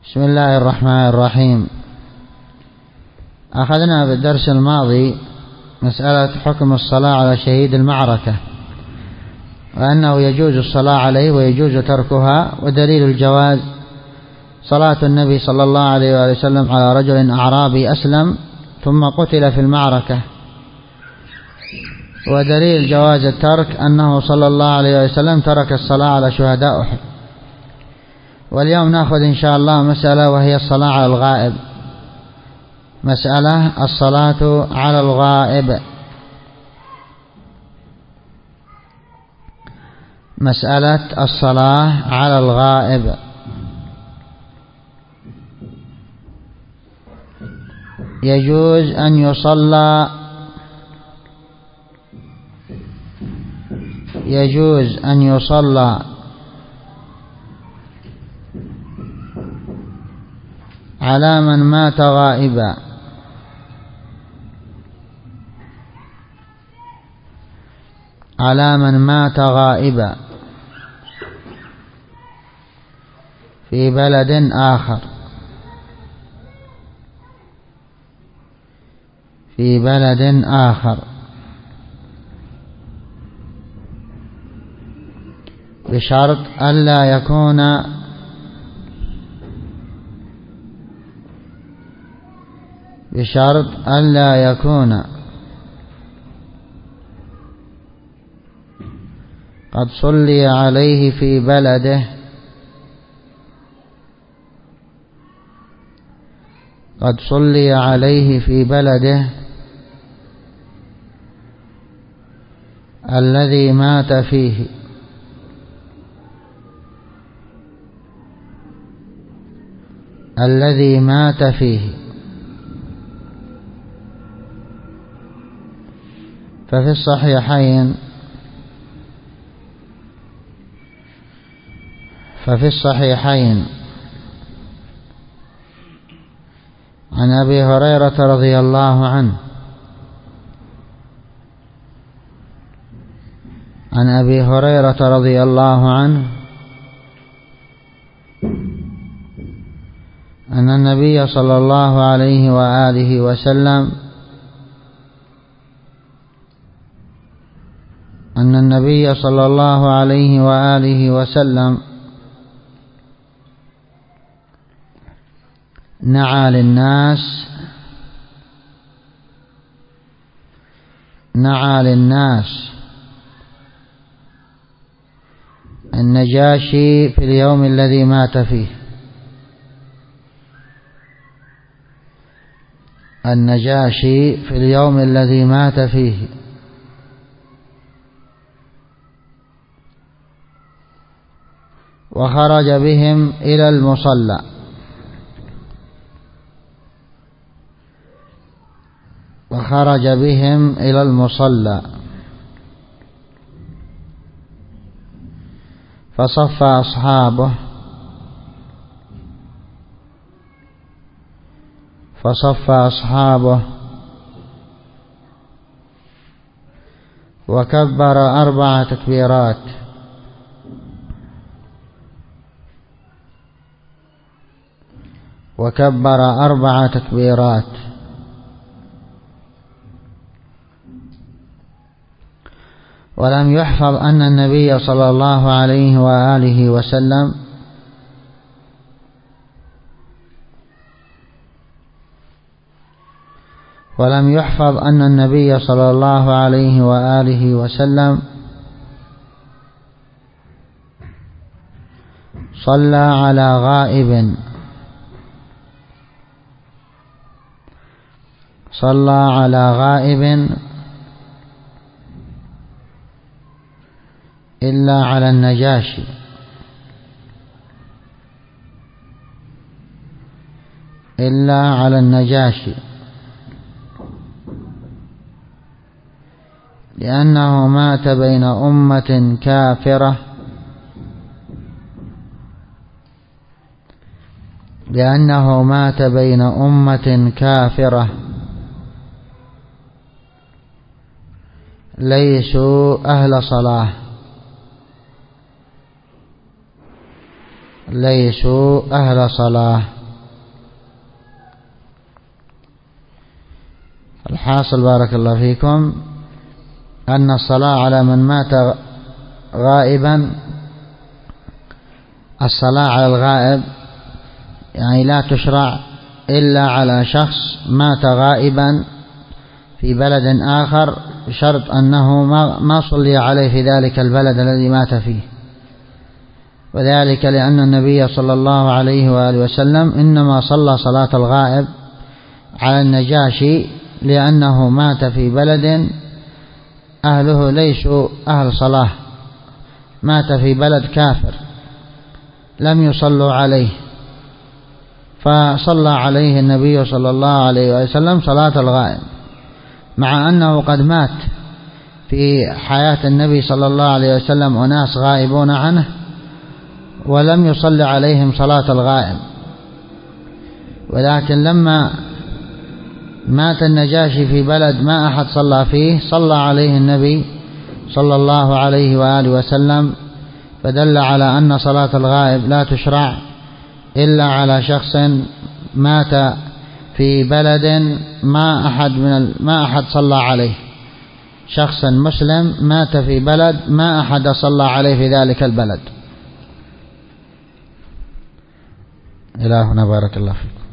بسم الله الرحمن الرحيم. أخذنا بالدرس الماضي مسألة حكم الصلاة على شهيد المعركة، وأنه يجوز الصلاة عليه ويجوز تركها، ودليل الجواز صلاة النبي صلى الله عليه وآله وسلم على رجل أعرابي أسلم ثم قتل في المعركة، ودليل جواز الترك أنه صلى الله عليه وسلم ترك الصلاة على شهداء أحد. واليوم نأخذ إن شاء الله مسألة، وهي الصلاة على الغائب. مسألة الصلاة على الغائب. مسألة الصلاة على الغائب. يجوز أن يصلى على من مات غائبا، في بلد آخر، بشرط ألا يكون قد صلي عليه في بلده الذي مات فيه. ففي الصحيحين عن أبي هريرة رضي الله عنه أن النبي صلى الله عليه وآله وسلم نعى للناس النجاشي في اليوم الذي مات فيه. وخرج بهم إلى المصلى فصف أصحابه وكبر 4 تكبيرات، ولم يحفظ أن النبي صلى الله عليه وآله وسلم صلى على غائب إلا على النجاشي، لأنه مات بين أمة كافرة ليسوا أهل صلاة. الحاصل بارك الله فيكم أن الصلاة على من مات غائبا، الصلاة على الغائب يعني لا تشرع إلا على شخص مات غائبا في بلد آخر، بشرط أنه ما صلي عليه في ذلك البلد الذي مات فيه، وذلك لأن النبي صلى الله عليه وآله وسلم إنما صلى صلاة الغائب على النجاشي لأنه مات في بلد أهله ليسوا أهل صلاة، مات في بلد كافر لم يصلوا عليه، فصلى عليه النبي صلى الله عليه وسلم صلاة الغائب، مع أنه قد مات في حياة النبي صلى الله عليه وسلم وناس غائبون عنه ولم يصلي عليهم صلاة الغائب. ولكن لما مات النجاشي في بلد ما أحد صلى فيه صلى عليه النبي صلى الله عليه وآله وسلم، فدل على أن صلاة الغائب لا تشرع إلا على شخص مات في بلد ما أحد صلى عليه، شخص مسلم مات في بلد ما أحد صلى عليه في ذلك البلد. إلى هنا بارك الله فيكم.